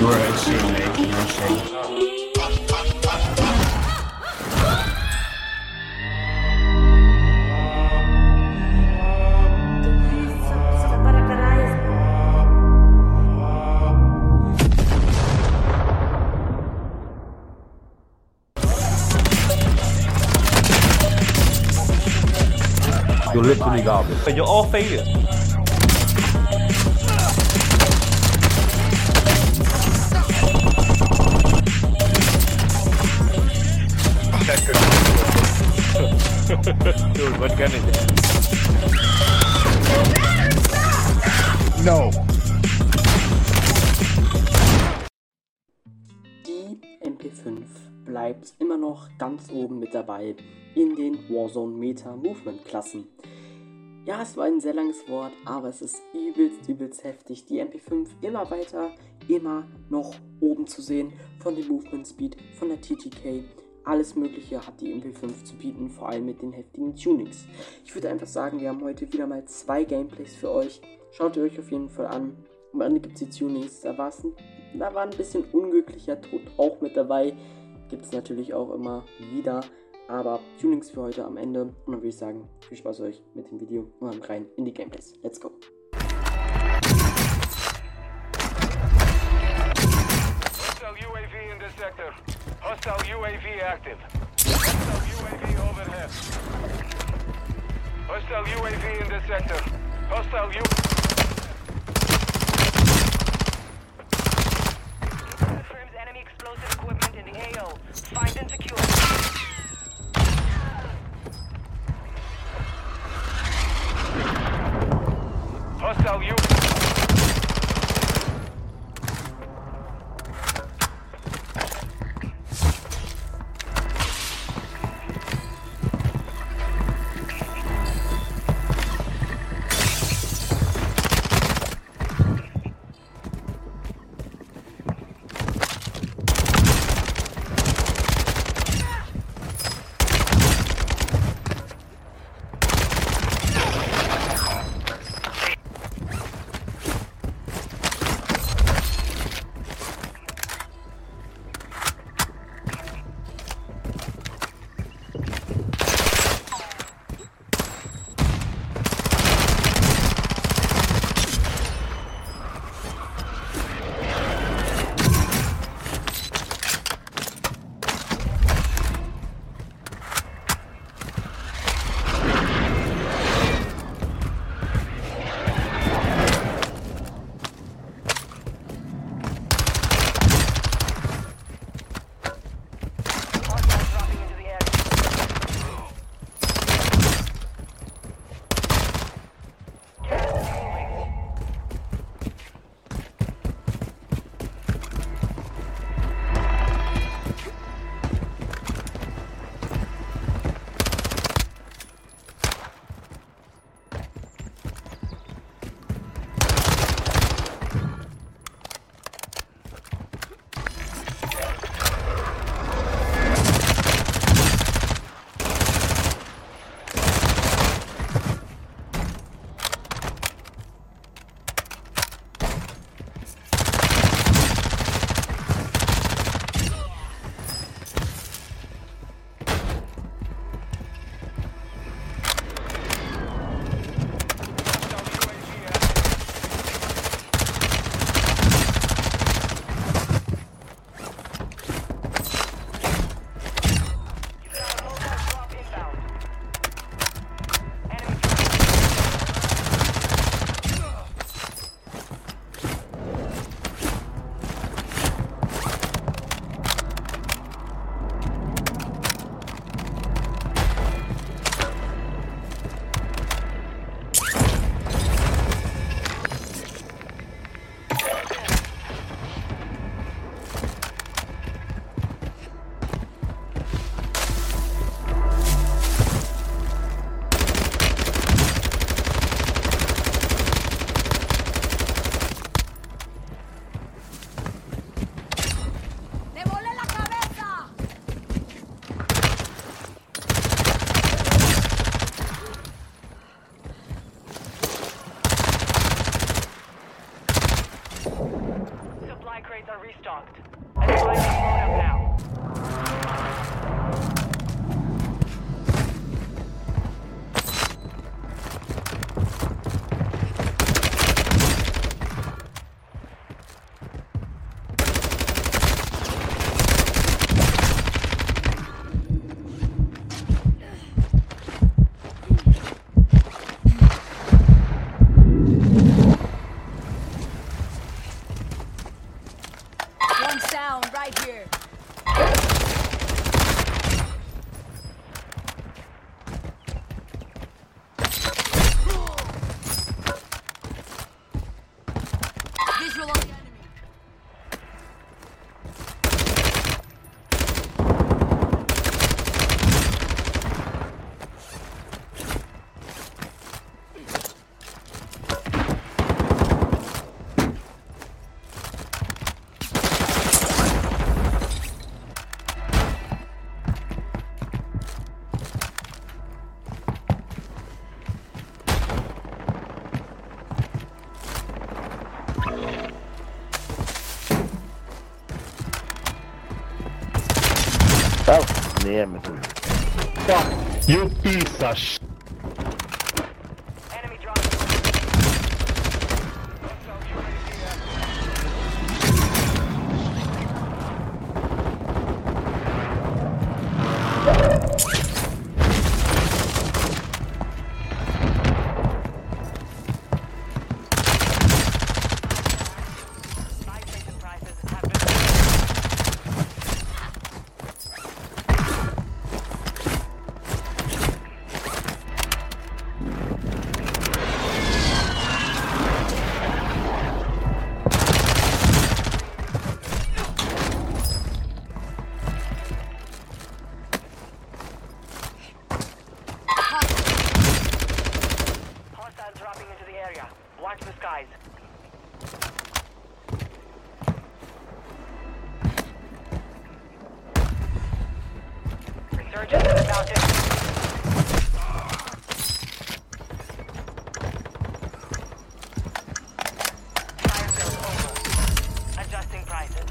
You're a shit, mate. You're a shit. You're literally garbage. But you're all failures. Dude, what gun is it? No. Die MP5 bleibt immer noch ganz oben mit dabei in den Warzone Meta Movement Klassen. Ja, es war ein sehr langes Wort, aber es ist übelst heftig, die MP5 immer weiter, immer noch oben zu sehen, von dem Movement Speed, von der TTK, alles mögliche hat die MP5 zu bieten, vor allem mit den heftigen Tunings. Ich würde einfach sagen, wir haben heute wieder mal 2 Gameplays für euch, schaut ihr euch auf jeden Fall an. Am Ende gibt es die Tunings, da war ein bisschen unglücklicher Tod auch mit dabei, gibt es natürlich auch immer wieder. Aber Tunings für heute am Ende. Und dann würde ich sagen, viel Spaß euch mit dem Video und dann rein in die Gameplays. Let's go! Hostile UAV in this sector. Hostile UAV active. Hostile UAV overhead. Hostile UAV in this sector. Hostile Confirms enemy explosive equipment in the AO. Find and secure. Hostile U. restocked. Everybody load up now. One's down right here. Visual on the enemy. Fuck you, piece of sh. Enemy dropping. Hostile UAV active. Buy station prices have been. Hostiles dropping into the area. Watch the skies. Resurgence is about to. Fire sales over. Adjusting prices.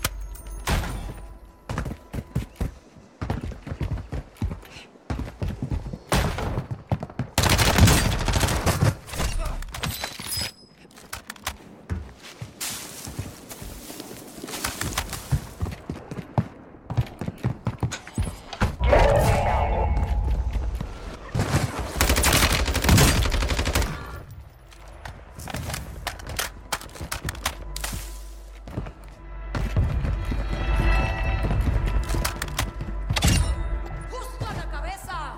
Justo a la cabeza.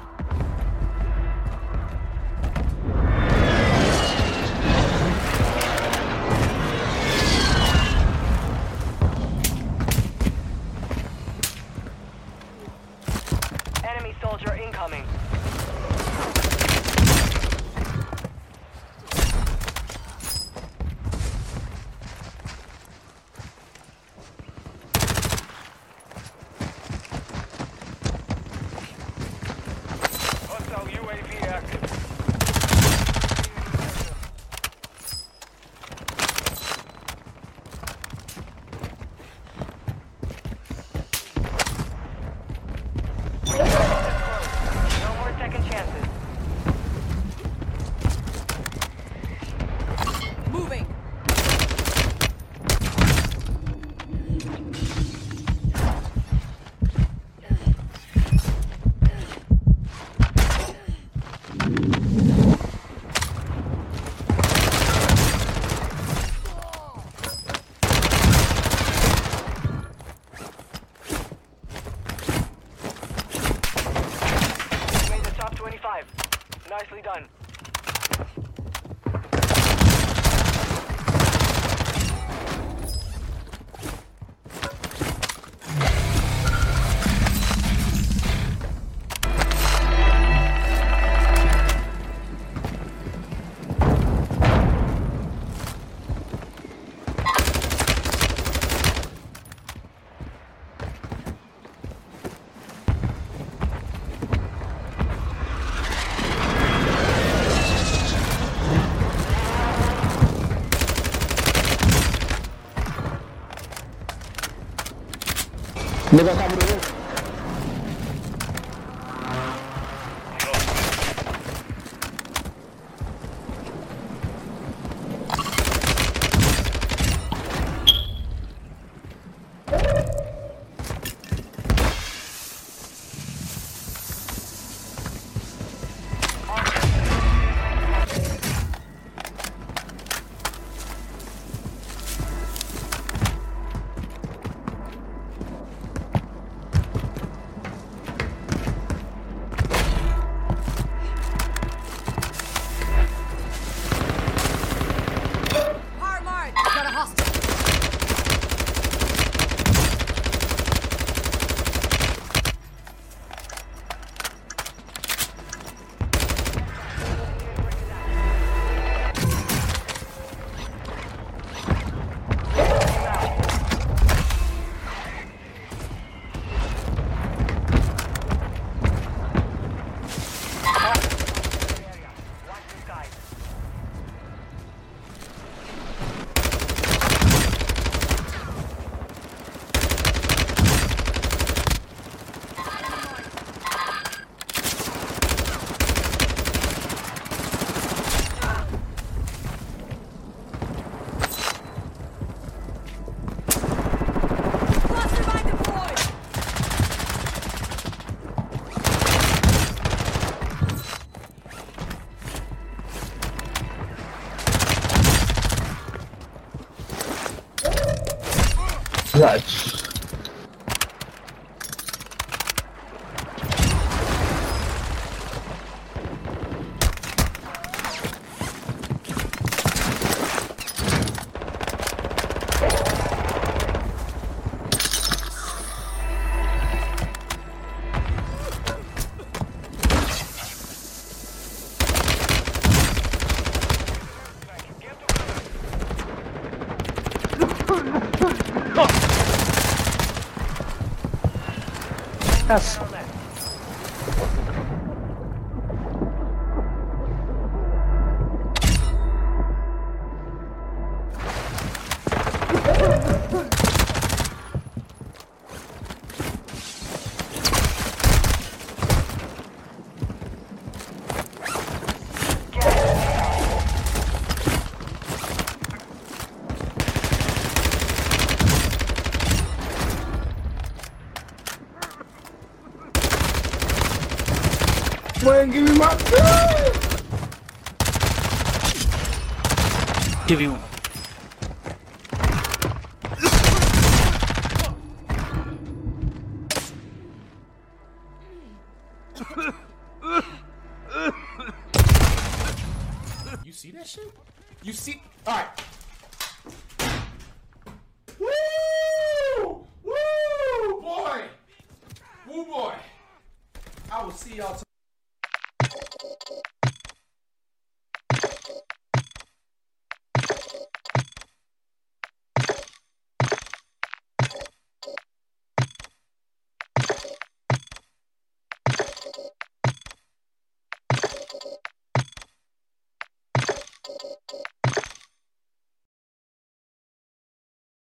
Enemy soldier incoming. Hostile UAV active. No more second chances. Moving. Made the top 25. Nicely done. Nigga come to this. Hard mark. Got a hostile. Cluster mine deployed. Right. Yes. Man, give me my gun! Give you one. You see that shit? You see? Alright. Woo! Woo! Boy! Woo boy! I will see y'all tomorrow.